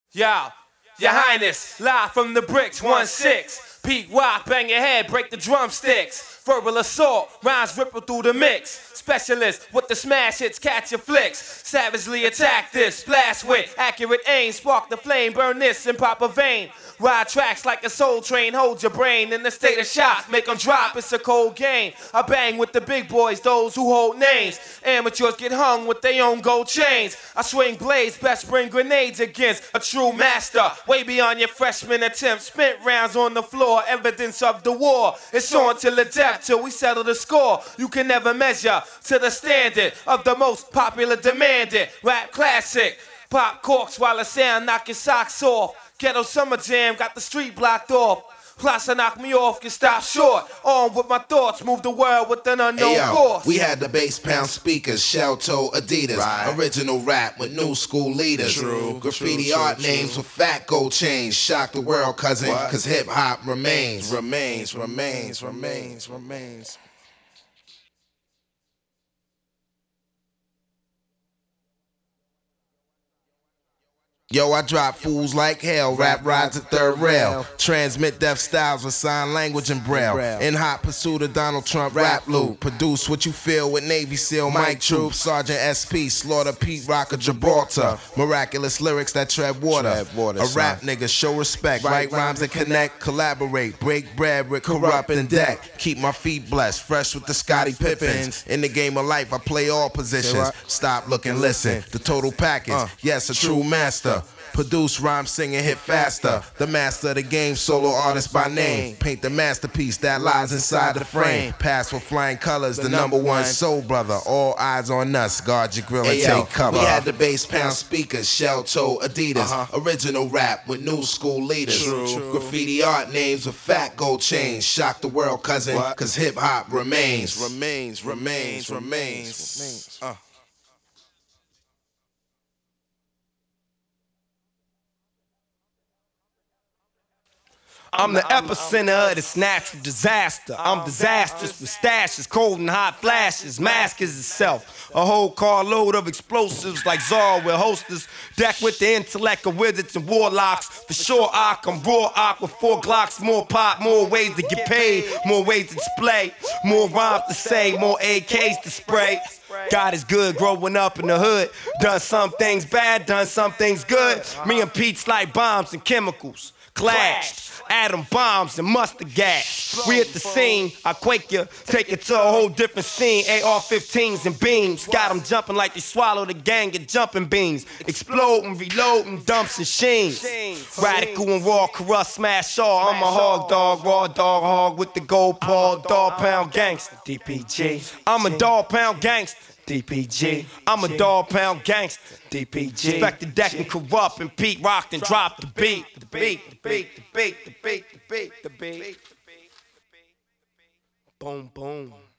Yo, Your Highness, live from the bricks, 1-6. Pete Rock, bang your head, break the drumsticks. Verbal assault, rhymes ripple through the mix. Specialist with the smash hits, catch your flicks. Savagely attack this, blast with accurate aim. Spark the flame, burn this in proper vein. Ride tracks like a soul train, hold your brain in the state of shock. Make them drop, it's a cold game. I bang with the big boys, those who hold names. Amateurs get hung with their own gold chains. I swing blades, best bring grenades against a true master. Way beyond your freshman attempt. Spent rounds on the floor, evidence of the war. It's on till the death, till we settle the score. You can never measure to the standard of the most popular demanded rap classic. Pop corks while the sound knock your socks off. Ghetto summer jam got the street blocked off. Plus I knock me off, can stop short. On with my thoughts, move the world with an unknown force. We had the bass pound speakers, shell toe Adidas. Right. Original rap with new school leaders. Graffiti art names with fat gold chains. Shock the world, cousin, cause hip hop remains. Remains. Yo, I drop fools like hell, rap rides at third rail. Transmit deaf styles with sign language and braille. In hot pursuit of Donald Trump rap loop. Produce what you feel with Navy SEAL Mike Troop. Sergeant SP, Slaughter Pete Rock of Gibraltar. Miraculous lyrics that tread water. A rap nigga, show respect. Write rhymes that connect, collaborate. Break bread with corrupt and deck. Keep my feet blessed, fresh with the Scottie Pippins. In the game of life, I play all positions. Stop, look, and listen. The total package, yes, a true master. Produce, rhyme, sing, and hit faster. The master of the game, solo artist by name. Paint the masterpiece that lies inside the frame. Pass with flying colors, the #1 soul brother. All eyes on us, guard your grill and take cover. We had the bass pound speakers, shell toe Adidas. Original rap with new school leaders. Graffiti art names with fat gold chains. Shock the world, cousin, cause hip hop remains. Remains. I'm the epicenter of this natural disaster. I'm disastrous with stashes, cold and hot flashes. Mask is itself. A whole carload of explosives like Zara with holsters. Decked with the intellect of wizards and warlocks. For sure, I'm raw ock with 4 Glocks. More pop, more ways to get paid. More ways to display. More rhymes to say, more AKs to spray. God is good growing up in the hood. Done some things bad, done some things good. Me and Pete's like bombs and chemicals. Clashed. Atom bombs and mustard gas. We at the scene, I quake you, take it to a whole different scene. AR-15s and beams, got them jumping like they swallow the gang of jumping beans. Exploding, reloading, dumps and sheens. Radical and raw, corrupt, smash all. I'm a hog dog, raw dog hog with the gold paw, dog pound gangster. DPG. I'm a dog pound gangster. DPG. I'm a dog pound gangster. DPG. Respect the deck and corrupt and Pete rocked and dropped the beat. The beat. Boom, boom.